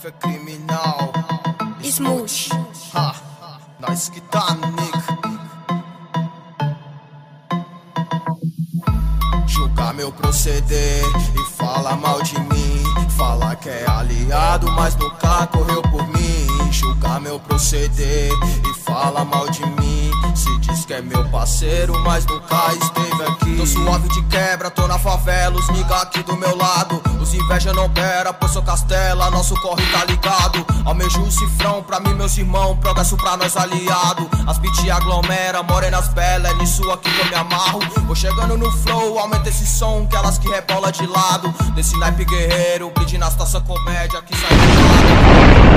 máfia criminal. Smooth. Ha, nós que tá no nick. Julgar meu proceder e fala mal de mim. Fala que é aliado, mas nunca correu por mim. Julgar meu proceder e fala mal de mim. Se diz que é meu parceiro, mas nunca esteve aqui. Tô suave de quebra, tô na favela, os nigga aqui do meu lado. Os inveja não pera, pois sou castela, nosso corre tá ligado. Almejo o cifrão, pra mim meus irmãos, progresso pra nós aliado. As beat aglomera, morenas belas, é nisso aqui que eu me amarro. Vou chegando no flow, aumenta esse som, que elas que rebola de lado. Desse naipe guerreiro, brinde na estação comédia que sai do lado.